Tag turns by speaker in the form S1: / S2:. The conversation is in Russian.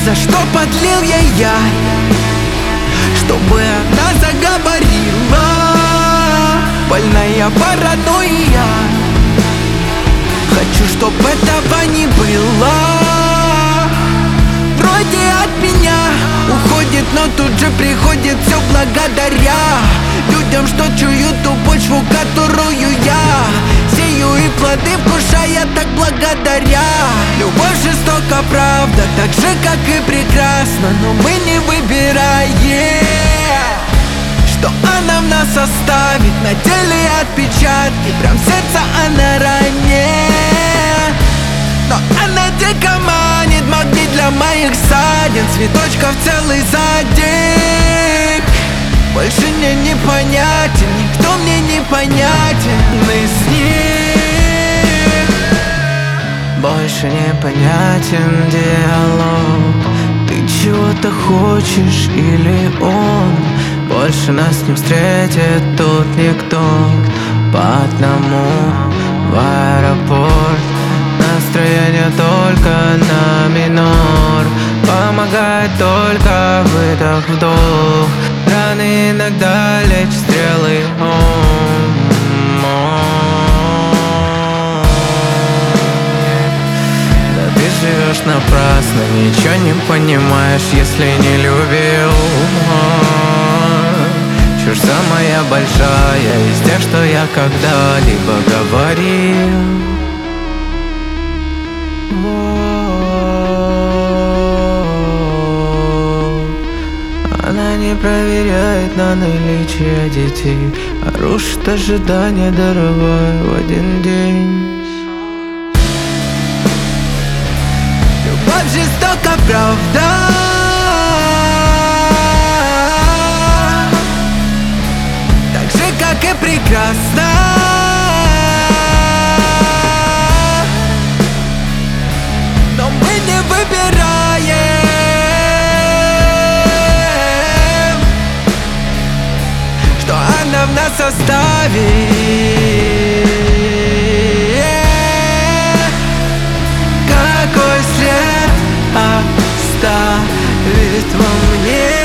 S1: за что подлил я яд, чтобы она заговорила. Больная паранойя. Хочу, чтоб этого не было. Вроде от меня уходит, но тут же приходит все благодаря людям, что чуют ту почву, которую я сею, и плоды вкушая так благодаря. Любовь жестока, правда, так же, как и прекрасна, но мы не выбираем, что она в нас оставит на теле отпечатки, прям в сердце она ранит. Но она дико манит, магнит для моих ссадин, цветочков целый задик. Больше мне непонятен, никто мне непонятен из них. Больше непонятен диалог. Ты чего-то хочешь или он? Больше нас не встретит тут никто. По одному в аэропорт. Настроение только на минор. Помогает только выдох-вдох. Раны иногда лечат стрелы. Да ты живешь напрасно, ничего не понимаешь, если не любил. Чушь самая большая из тех, что я когда-либо говорил. Она не проверяет на наличие детей, а рушит ожидания, даровая в один день. Любовь жестока, правда, так же, как и прекрасна. Но мы не выбираем, что она в нас оставит. Какой след оставит во мне?